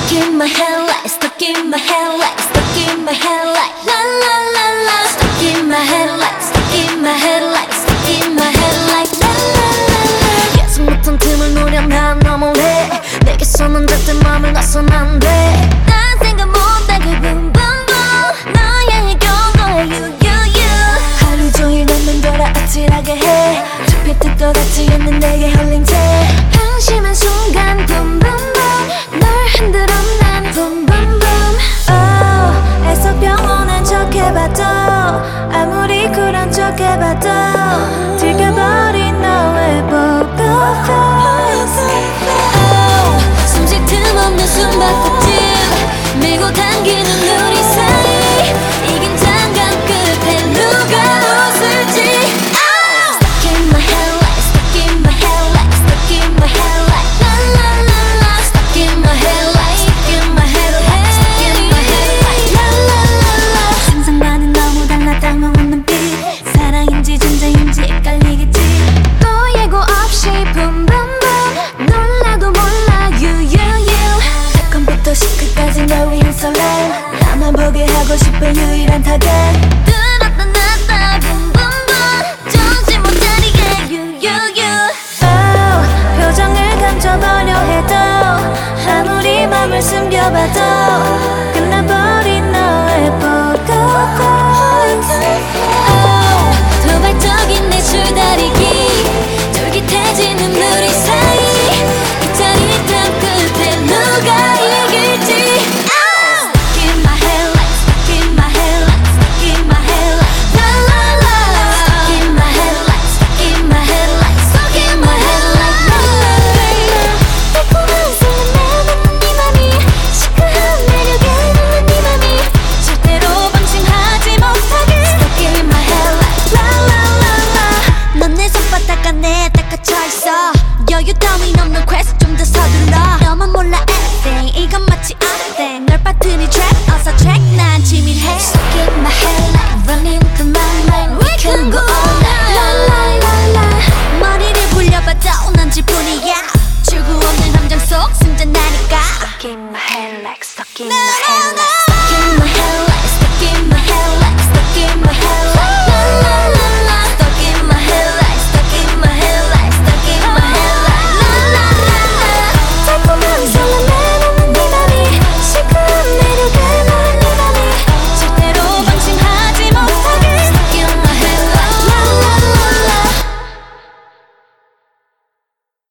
Stuck in my head like, stuck in my head like, stuck in my head like, la la la la. Stuck in my head like, stuck in my head like, stuck in my head like, la la la la. 계속 못한 틈을 노려 난 너무해. 내게서는 절대 맘을 놔선 안 돼. 난 생각 못하고 boom boom boom. 너의 경고에 you you you. 하루 종일 너만 돌아 아찔하게 해. 잡힐 듯도 닿지 않는 내게 홀린 채 한심한 순간 boom boom boom. 널 흔들어 난 boom boom boom. Oh, 애써 평온한 척해봐도 아무리 쿨한 척해봐도 들켜버린 너의 보고파. 숨쉴 틈 없는 숨바꼭질 밀고 당기는 우리 사이 이 긴장감 끝에 누가 웃을지. Stuck in my head like, stuck in my head like, stuck in my head like, la la la la. Stuck in my head like, stuck in my head like, stuck in my head like, la la la la. 상상과는 너무 달라 당황한 눈빛 사랑인지 존재인지 헷갈리겠지. 또 예고 없이 boom boom boom. 놀라도 몰라 you you you. 컴부터 시크까지 널 위한 설렘 나만 보게 하고 싶은 유일한 타겟. 들었다 놨다 boom boom boom. 정신 못 차리게 you you you. Oh, 표정을 감춰보려 해도 아무리 맘을 숨겨봐도 끝나버린 너의 보고파. Oh, 도발적인 내 줄다리기 쫄깃해지는 우리 사이 이 짜릿한 끝에 누가 이길지. Stuck in my head like, stuck in my head like, stuck in my head like, la la la la. Stuck in my head like, stuck in my head like, stuck in my head like, la la la. 달콤한 설렘에 묻는 네 맘이 시크한 매력에 묻는 네 맘이 절대로 방심하지 못하게. Stuck in my head like, la la la la. 넌 내 손바닥 안에 딱 갇혀있어. 여유 따윈 없는 quest 좀 더 서둘러. 너만 몰라 everything 이건 맞지 않은 thing. 널 빠뜨린 track 어서 check 난 치밀해. Stuck in my head like running through my mind. We can go all night la la la la. 머리를 굴려봐도 난 질뿐이야. 출구 없는 함정 속 승전하니까. Stuck in my head like, stuck in my head.